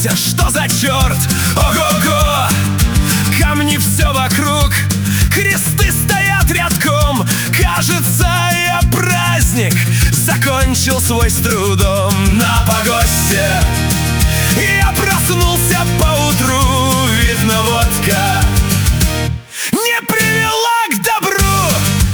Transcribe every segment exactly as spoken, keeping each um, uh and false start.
Вася, что за черт? Ого-го! Камни все вокруг, кресты стоят рядком. Кажется, я праздник закончил свой с трудом. На погосте я проснулся поутру, видно, водка не привела к добру.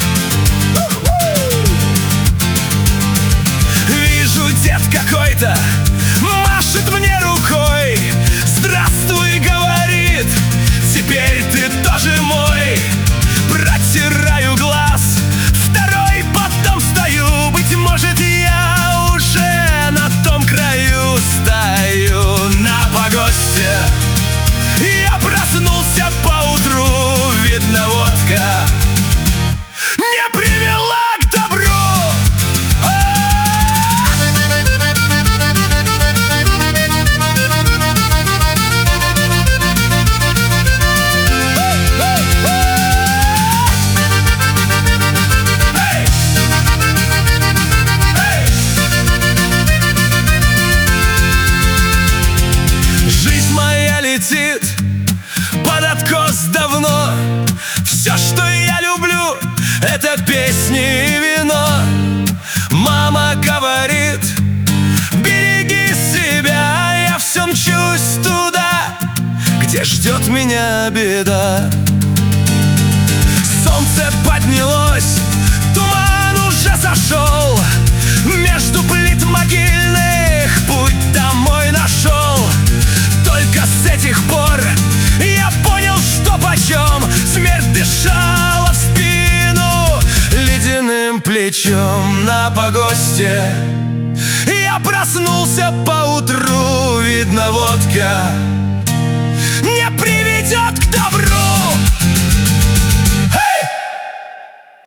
Вижу, дед какой-то машет мне рукой. Здравствуй, говорит, теперь ты тоже мой. Протираю глаз, второй, потом встаю. Быть может, я уже на том краю стою. На погосте я проснулся поутру, видно, водка не привела к добру. Летит под откос давно. Все, что я люблю, это песни и вино. Мама говорит, береги себя. Я все мчусь туда, где ждет меня беда. Солнце поднялось, туман уже зашел. Между плит могильных путь домой нашел. Только с этих пор я понял, что почем. Смерть дышала в спину ледяным плечом. На погосте я проснулся поутру, видно, водка